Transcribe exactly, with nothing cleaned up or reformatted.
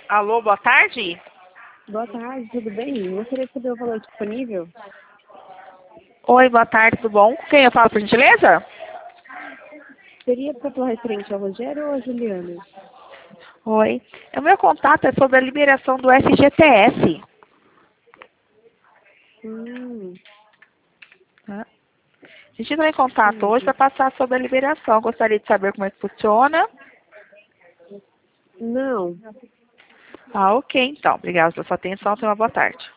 Alô, boa tarde? Boa tarde, tudo bem? Gostaria de saber o valor disponível? Oi, boa tarde, tudo bom? Com quem eu falo, por gentileza? Seria para falar referente ao Rogério ou a Juliana? Oi. O meu contato é sobre a liberação do F G T S. Hum, Tá? A gente entrou em contato hoje entendi. para passar sobre a liberação. Gostaria de saber como é que funciona. Não, Ah, ok, então. Obrigada pela sua atenção. Tenha uma boa tarde.